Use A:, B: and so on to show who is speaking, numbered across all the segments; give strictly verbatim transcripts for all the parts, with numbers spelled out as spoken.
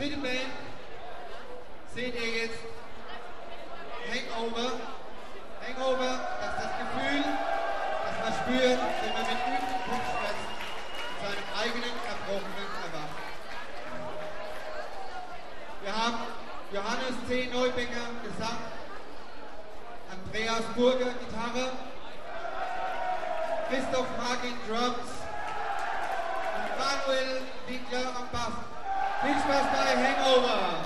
A: dritte Band seht ihr jetzt Hangover. Hangover, das ist das Gefühl, das man spürt, wenn man mit üblichen Kopfschmerzen in seinem eigenen Erbrochenen erwacht. Wir haben Johannes C. Neubecker Gesang, Andreas Burger Gitarre, Christoph Markin Drums und Manuel Winkler am Bass. Viel Spaß bei Hangover!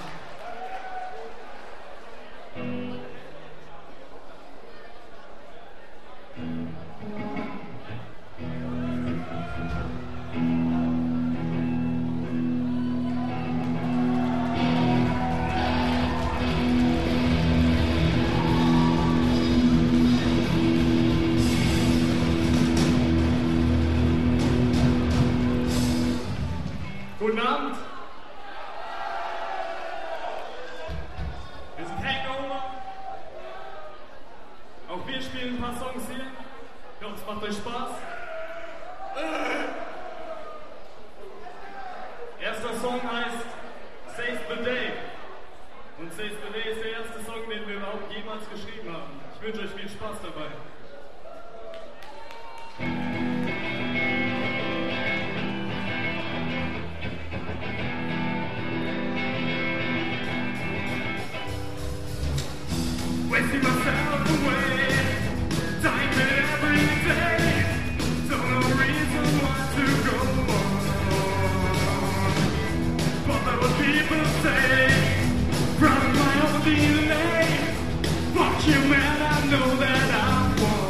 B: Guten Abend. Wir sind Hangover. Auch wir spielen ein paar Songs hier. Ich hoffe, es macht euch Spaß. Erster Song heißt Save the Day. Und Save the Day ist der erste Song, den wir überhaupt jemals geschrieben haben. Ich wünsche euch viel Spaß dabei. Wasting myself away, dying every day, don't know reason why to go on. But there were people say, proud of my own D N A, fuck you man, I know that I won.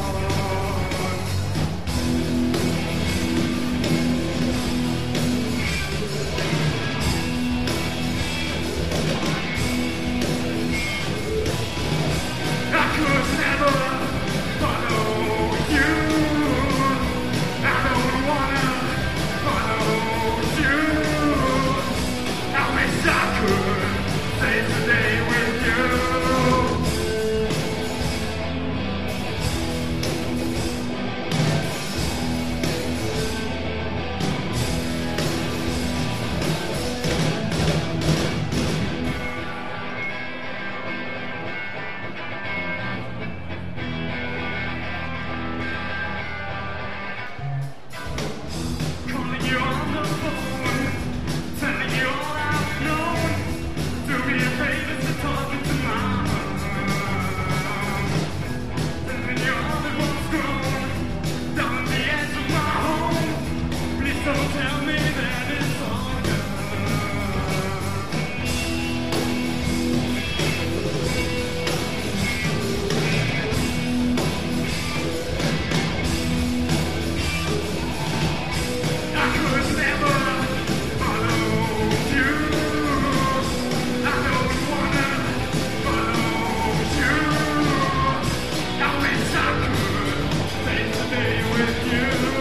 B: I could never follow you. I don't wanna follow you. I wish I could save the day with you. Calling you on the phone, telling you all I've known. Do me a favor to talk into my heart. Telling you all that was grown down at the edge of my home. Please don't tell me that it's all gone. I could never follow you. I don't wanna follow you. I wish I could stay today with you.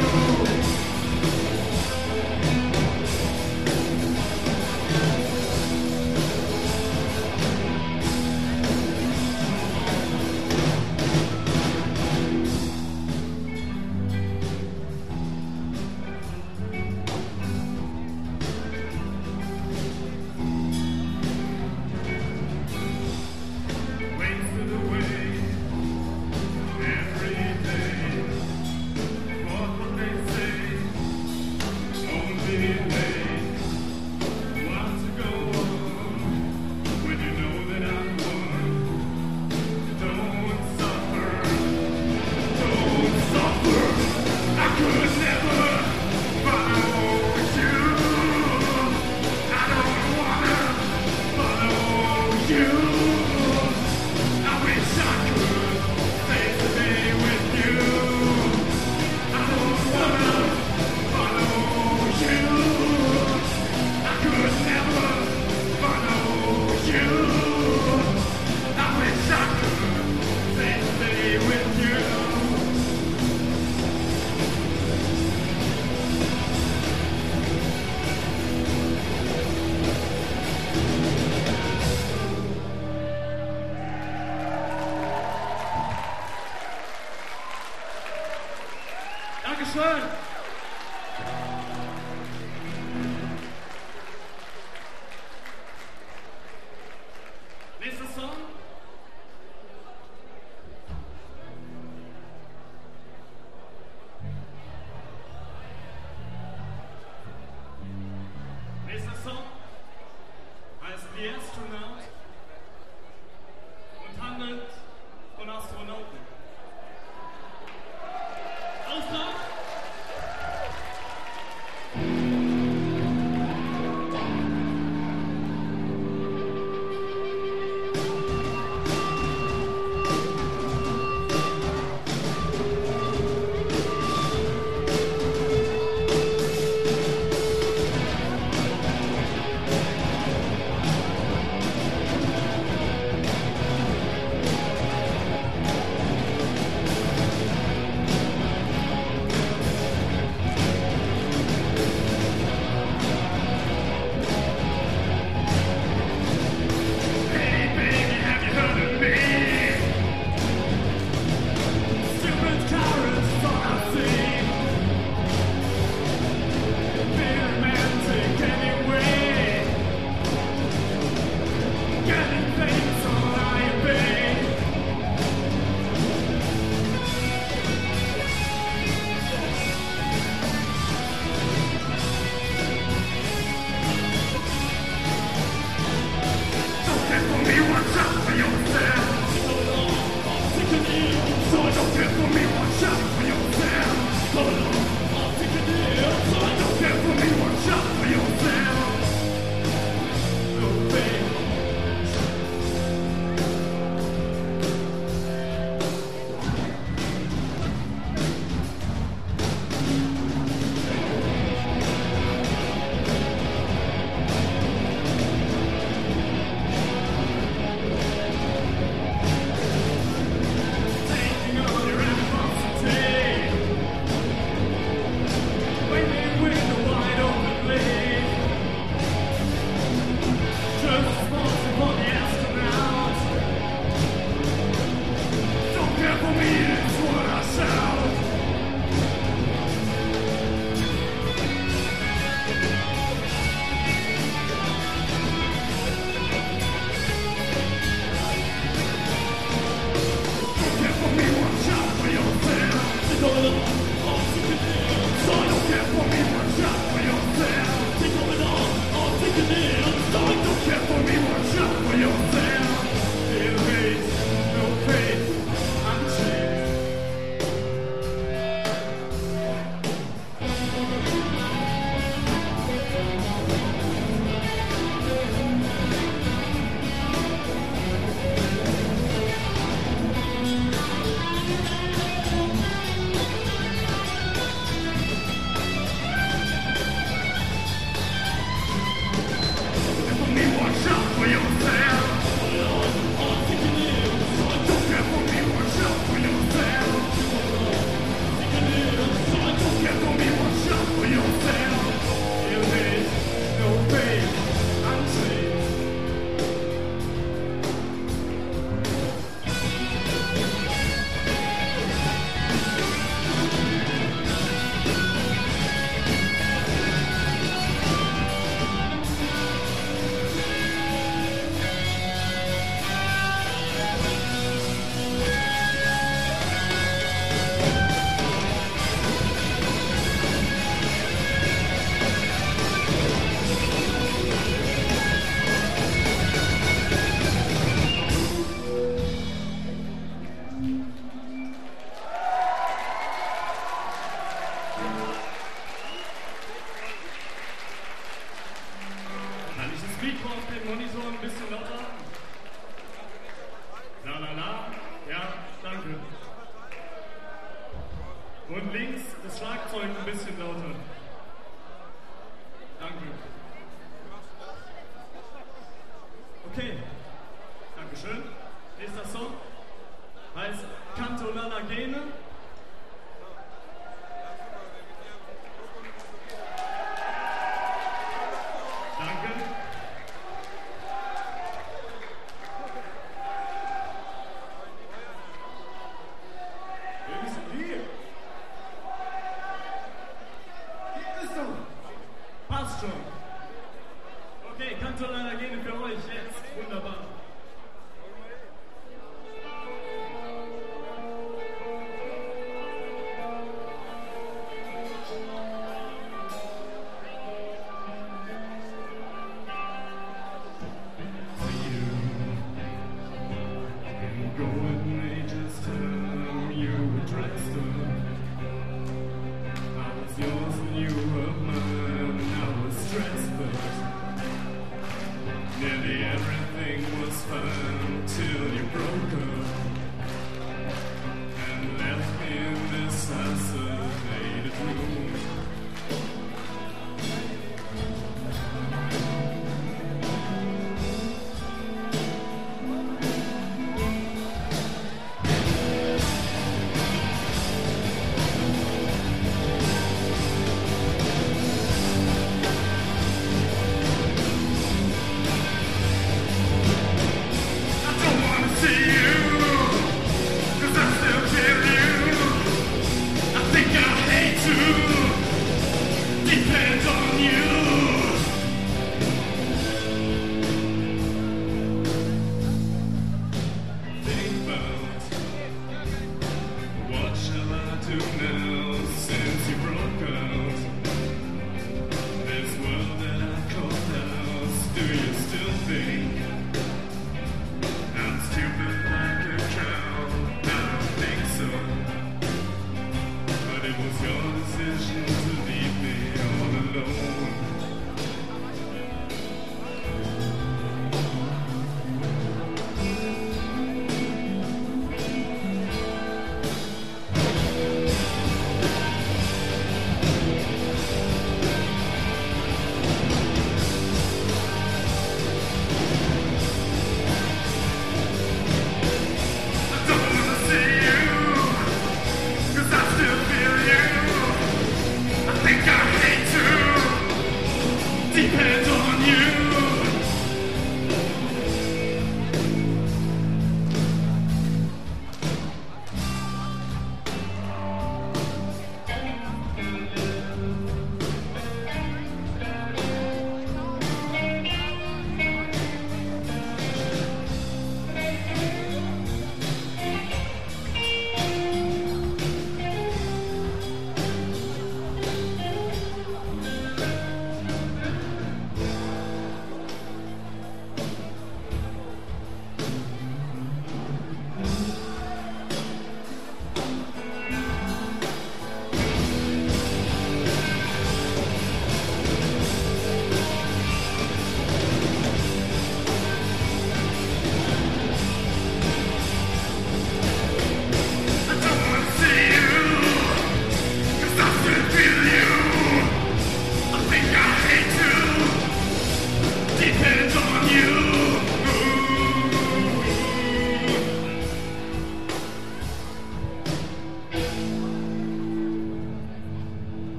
B: Wasted away every day. What would they say? Only they want to go on when you know that I won. Don't suffer, don't suffer. I could never follow you. I don't wanna follow you. I wish I could stay today with you. I don't wanna follow you. I could never follow you. I wish I could stay today with you. Dankeschön. Mikro auf dem Monitor ein bisschen lauter? La la la. Ja, danke. Und links das Schlagzeug ein bisschen lauter. Danke. Okay. Dankeschön. Nächster Song heißt Canto Lalagene. Danke. Wer ist denn hier? Hier bist du. Passt schon. Okay, Canto Lalagene für euch jetzt. Wunderbar.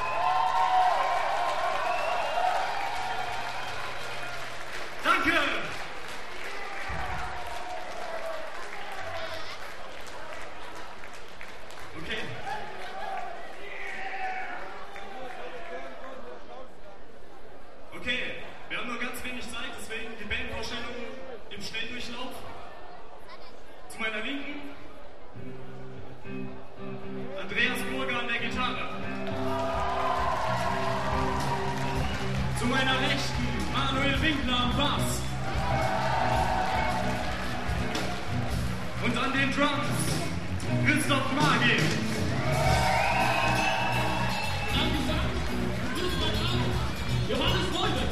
C: Danke!
B: Drums, Christoph Magi.
C: Am Gesang, Johannes Leute.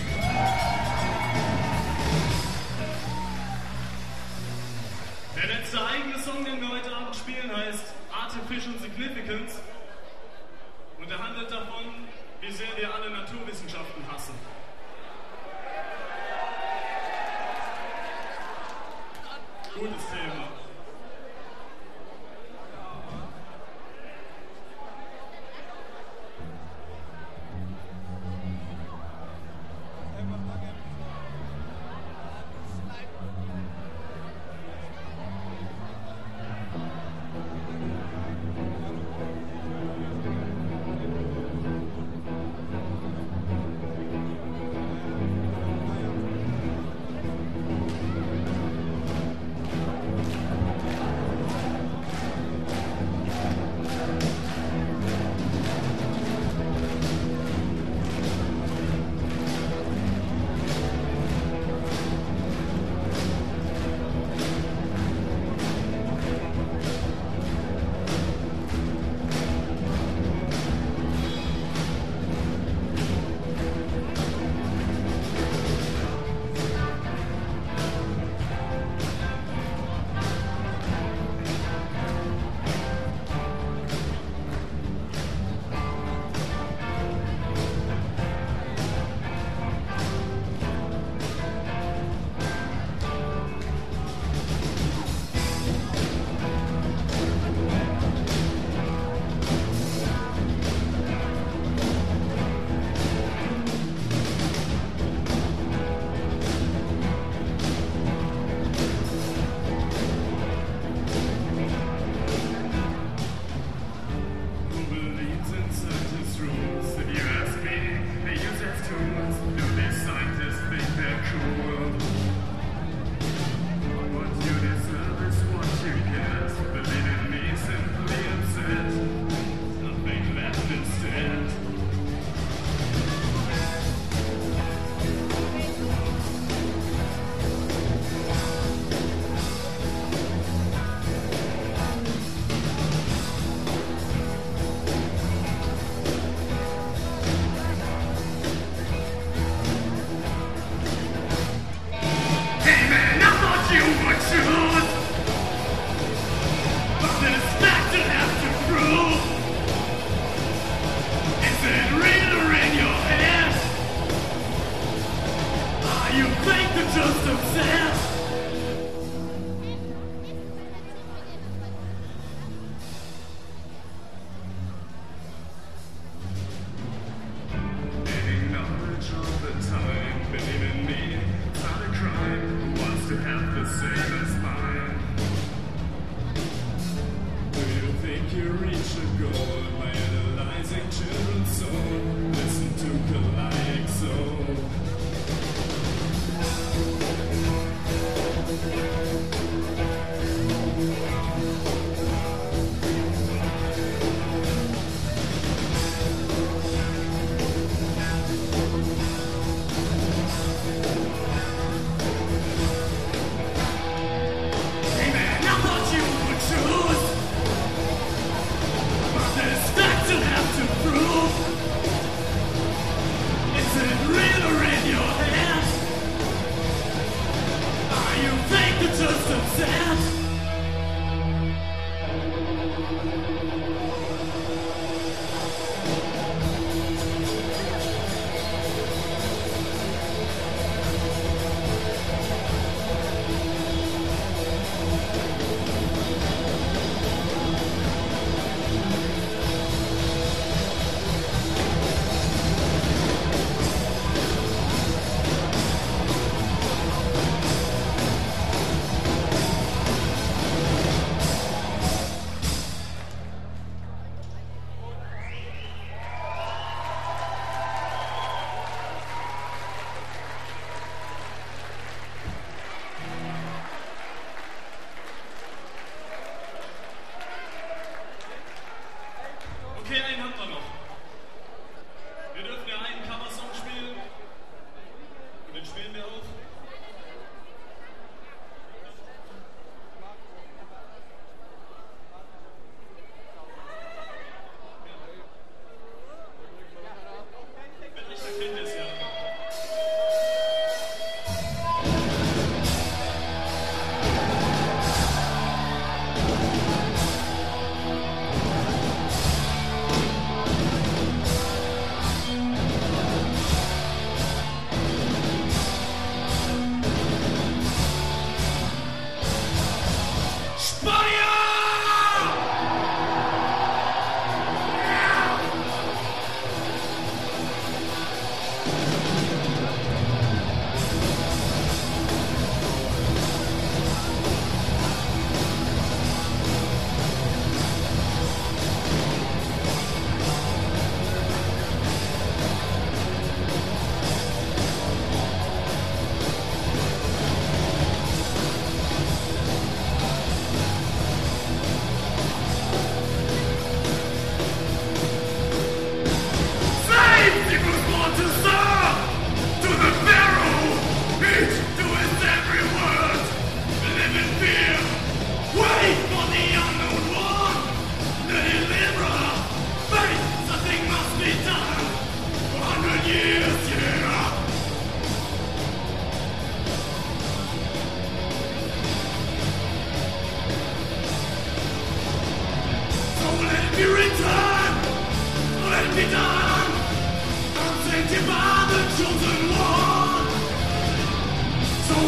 B: Der letzte eigene Song, den wir heute Abend spielen, heißt Artificial Significance und er handelt davon, wie sehr wir alle Naturwissenschaften hassen. Gutes Thema.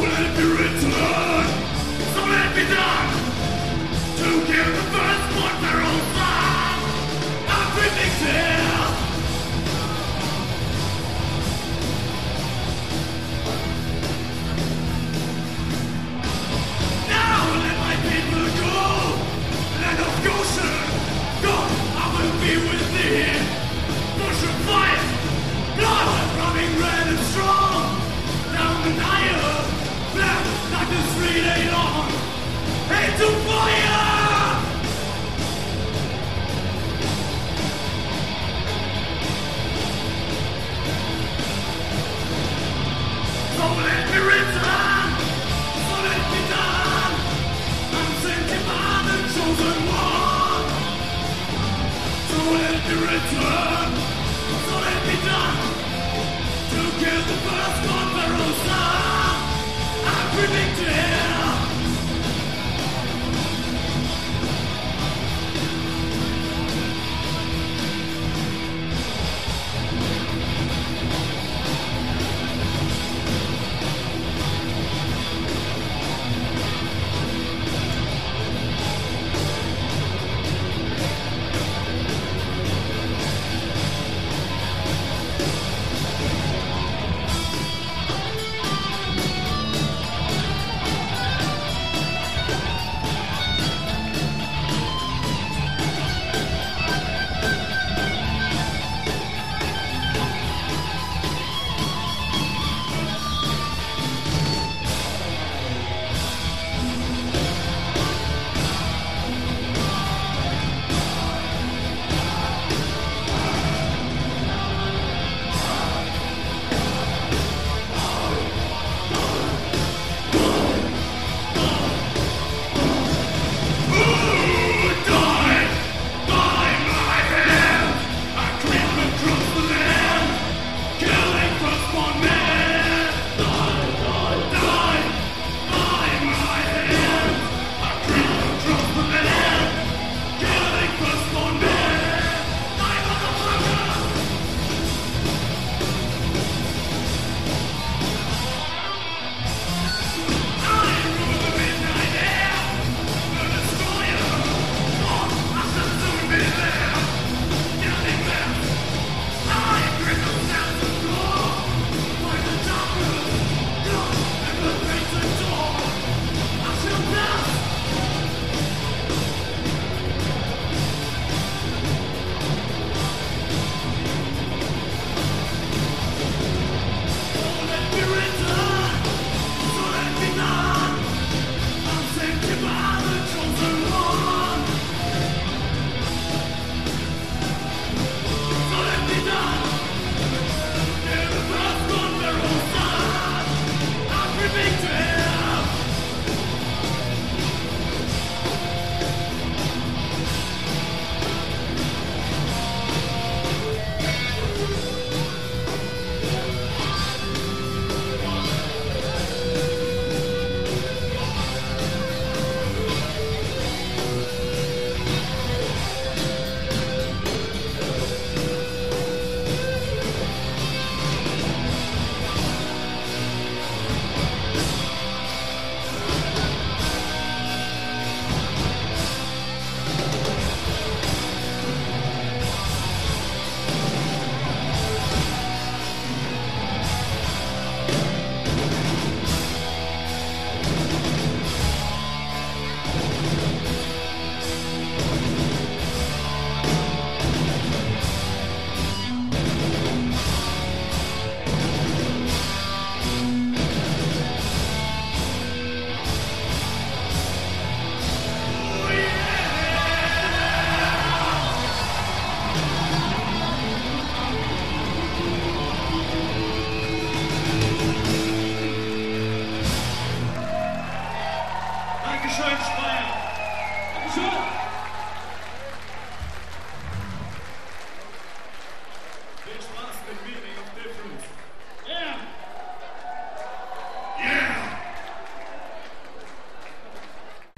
B: let me return, so let me die, to give the first one their own song. I'm predicting. Now let my people go, land of Goshen, go, I will be with thee. Push and fire, blood running red and strong, down the Nile, black like the three day long, into fire! So let me return, so let me die, I'm sent by the chosen one. So let me return, so let me die, to kill the first conqueror's son. I'm predicting. Viel Spaß mit mir.